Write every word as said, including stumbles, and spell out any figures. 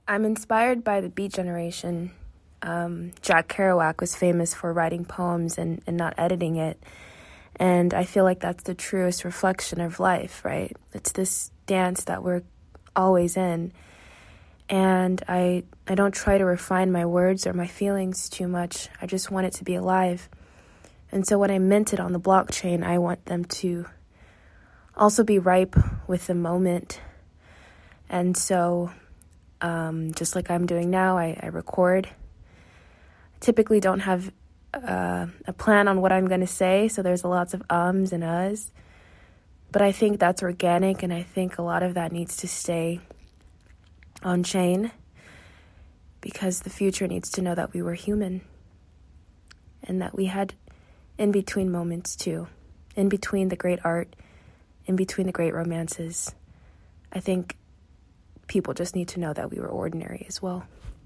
I'm inspired by the Beat Generation. Um, Jack Kerouac was famous for writing poems and, and not editing it. And I feel like that's the truest reflection of life, right? It's this dance that we're always in. And I I don't try to refine my words or my feelings too much. I just want it to be alive. And so when I mint it on the blockchain, I want them to also be ripe with the moment. And so um, just like I'm doing now, I, I record. I typically don't have uh, a plan on what I'm going to say, so there's lots of ums and uhs. But I think that's organic, and I think a lot of that needs to stay on chain because the future needs to know that we were human and that we had in-between moments too, in between the great art, in between the great romances. I think people just need to know that we were ordinary as well.